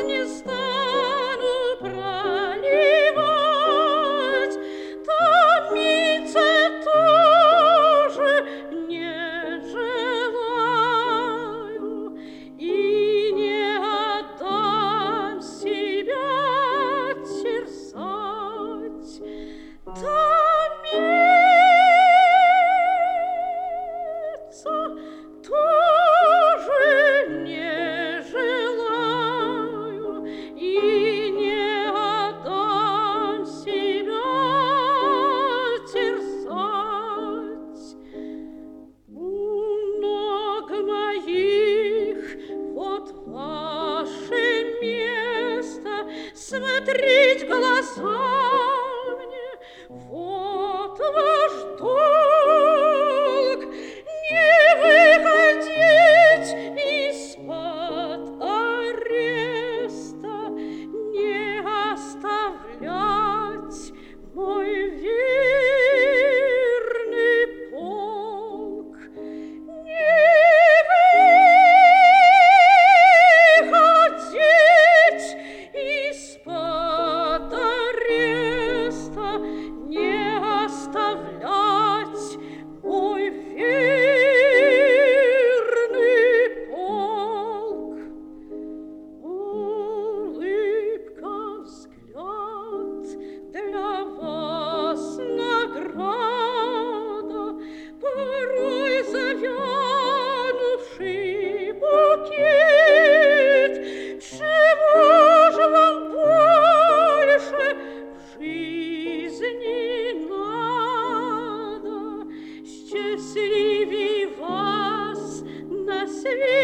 не стану проливать, томиться тоже не желаю и не отдам себя терзать. Томиться тоже не желаю и не отдам себя терзать. У ног моих вот ваше место, смотреть в глаза мне, вот ваш долг, не выходить из-под ареста, не оставлять мой верный полк, не выходить из-под ареста, не оставлять мой верный полк. Улыбка, взгляд для вас награда, порой завянувший букет. Чего же вам больше в жизни надо? Счастливей вас на свете